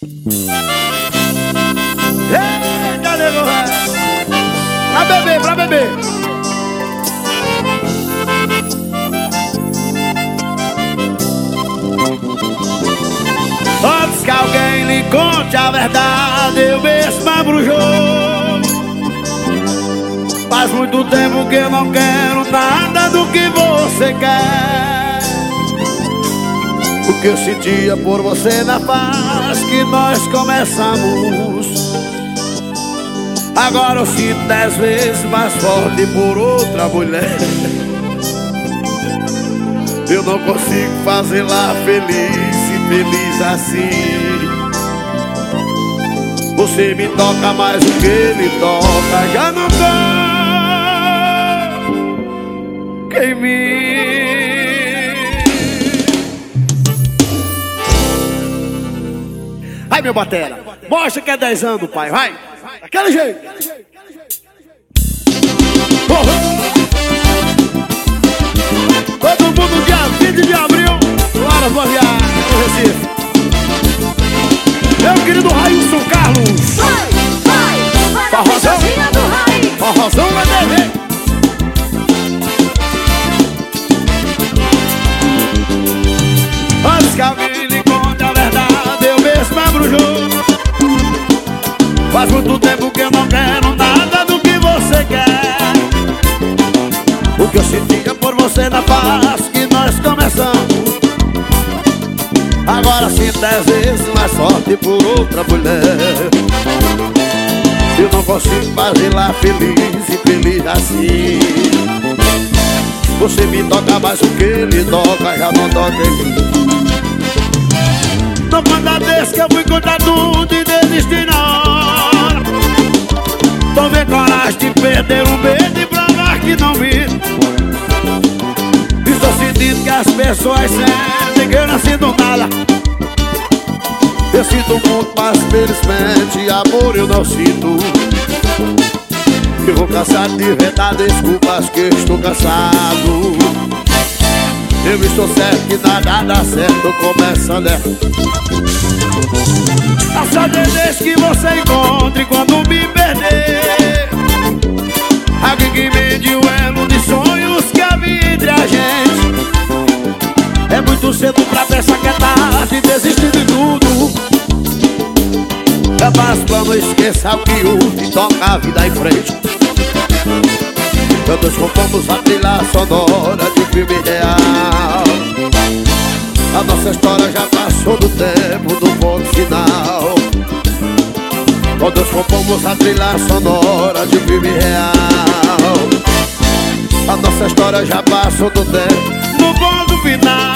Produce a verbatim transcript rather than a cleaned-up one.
Eita, nego, velho. Pra beber, pra beber. Antes que alguém lhe conte a verdade, eu mesmo abro o jogo. Faz muito tempo que eu não quero nada do que você quer. O que eu sentia por você na paz que nós começamos, agora eu sinto dez vezes mais forte por outra mulher. Eu não consigo fazê-la feliz e feliz assim. Você me toca mais do que ele toca, já não toca em mim. Vai, meu batera, mostra que é dez anos, pai, vai. Daquele jeito. Oh. Todo mundo dia vinte de abril, lá na Boa Viagem, no Recife. Meu querido Railson Carlos. Vai, vai, vai, Forrozão do Raí. Forrozão vai beber. Antes que alguém lhe conte a verdade, eu mesmo abro o jogo. Faz muito tempo que eu não quero nada do que você quer. O que eu sentia por você na paz que nós começamos, agora sinto dez vezes mais forte por outra mulher. Eu não consigo fazê-la feliz e feliz assim. Você me toca mais do que ele toca, já não toca em mim. Tô quando desse que eu fui contar tudo e desistir na hora. Tomei coragem de perder o medo e provar que não vi. Estou sentindo que as pessoas sentem que eu não sinto nada. Eu sinto muito, mas felizmente amor eu não sinto. Eu vou cansado de inventar desculpas que eu estou cansado. Eu estou certo que nada dá certo começando é. A saudade que você encontre quando me perder. Alguém que mede o elo de sonhos que havia entre a gente. É muito cedo pra pensar que é tarde e desistir de tudo. É mais pra não esquecer o que houve e tocar a vida em frente. Todos compomos a trilha sonora de filme real. A nossa história já passou do tempo do ponto final. Todos compomos a trilha sonora de filme real. A nossa história já passou do tempo do ponto final.